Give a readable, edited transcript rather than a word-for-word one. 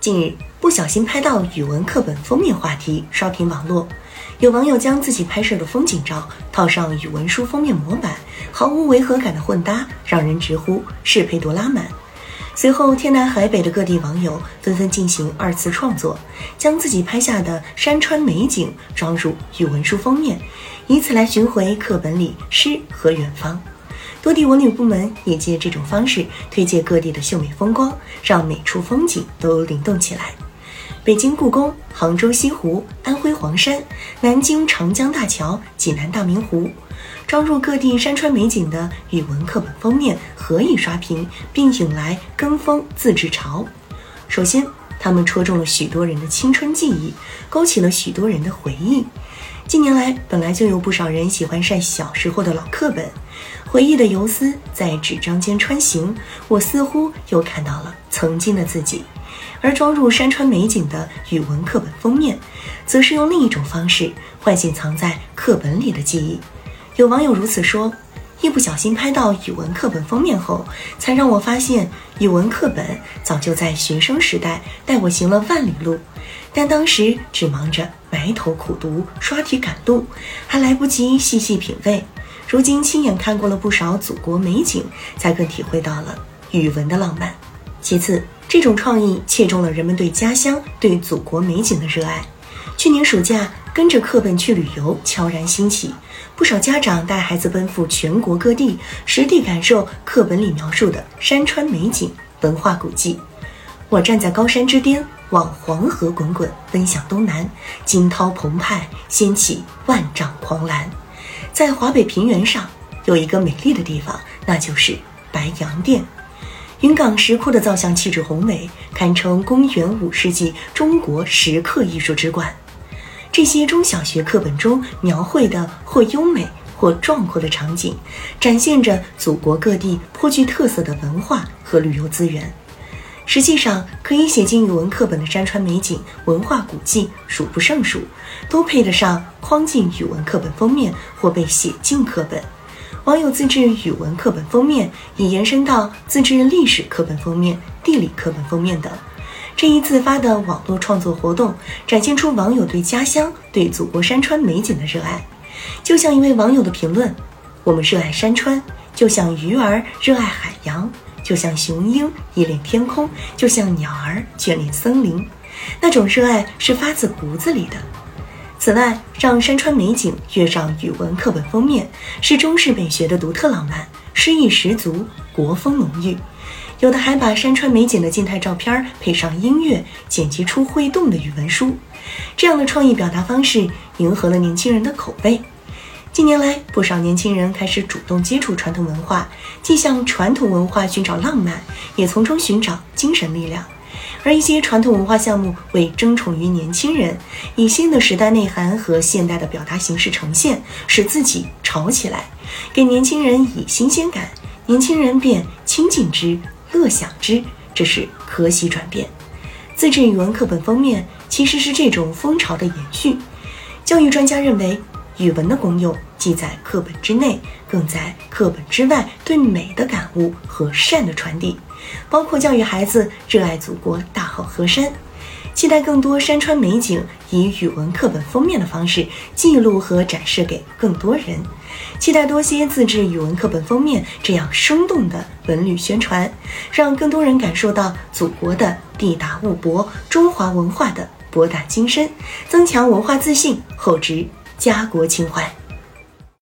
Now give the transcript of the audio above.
近日，不小心拍到语文课本封面话题刷屏网络，有网友将自己拍摄的风景照套上语文书封面模板，毫无违和感的混搭，让人直呼适配度拉满。随后，天南海北的各地网友纷纷进行二次创作，将自己拍下的山川美景装入语文书封面，以此来寻回课本里诗和远方。多地文旅部门也借这种方式推介各地的秀美风光，让每处风景都灵动起来。北京故宫、杭州西湖、安徽黄山、南京长江大桥、济南大明湖，装入各地山川美景的语文课本封面合以刷屏，并引来跟风自制潮。首先，他们戳中了许多人的青春记忆，勾起了许多人的回忆。近年来，本来就有不少人喜欢晒小时候的老课本，回忆的游丝在纸张间穿行，我似乎又看到了曾经的自己。而装入山川美景的语文课本封面，则是用另一种方式唤醒藏在课本里的记忆。有网友如此说：一不小心拍到语文课本封面后，才让我发现语文课本早就在学生时代带我行了万里路，但当时只忙着埋头苦读、刷题赶路，还来不及细细品味。如今亲眼看过了不少祖国美景，才更体会到了语文的浪漫。其次，这种创意切中了人们对家乡、对祖国美景的热爱。去年暑假，跟着课本去旅游悄然兴起，不少家长带孩子奔赴全国各地，实地感受课本里描述的山川美景、文化古迹。我站在高山之巅，望黄河滚滚奔向东南，惊涛澎湃，掀起万丈狂澜。在华北平原上，有一个美丽的地方，那就是白洋淀。云冈石窟的造像气质宏伟，堪称公元5世纪中国石刻艺术之冠。这些中小学课本中描绘的或优美或壮阔的场景，展现着祖国各地颇具特色的文化和旅游资源。实际上，可以写进语文课本的山川美景、文化古迹数不胜数，都配得上框进语文课本封面或被写进课本。网友自制语文课本封面已延伸到自制历史课本封面、地理课本封面等。这一自发的网络创作活动，展现出网友对家乡、对祖国山川美景的热爱。就像一位网友的评论：我们热爱山川，就像鱼儿热爱海洋，就像雄鹰依恋天空，就像鸟儿眷恋森林。那种热爱是发自骨子里的。此外，让山川美景跃上语文课本封面，是中式美学的独特浪漫，诗意十足，国风浓郁。有的还把山川美景的静态照片配上音乐，剪辑出会动的语文书。这样的创意表达方式迎合了年轻人的口味。近年来，不少年轻人开始主动接触传统文化，既向传统文化寻找浪漫，也从中寻找精神力量。而一些传统文化项目为争宠于年轻人，以新的时代内涵和现代的表达形式呈现，使自己潮起来，给年轻人以新鲜感，年轻人便亲近之、乐享之，这是可喜转变。自制语文课本封面其实是这种风潮的延续。教育专家认为，语文的功用既在课本之内，更在课本之外对美的感悟和善的传递，包括教育孩子热爱祖国大好河山。期待更多山川美景以语文课本封面的方式记录和展示给更多人。期待多些自制语文课本封面这样生动的文旅宣传，让更多人感受到祖国的地大物博，中华文化的博大精深，增强文化自信，厚植家国情怀。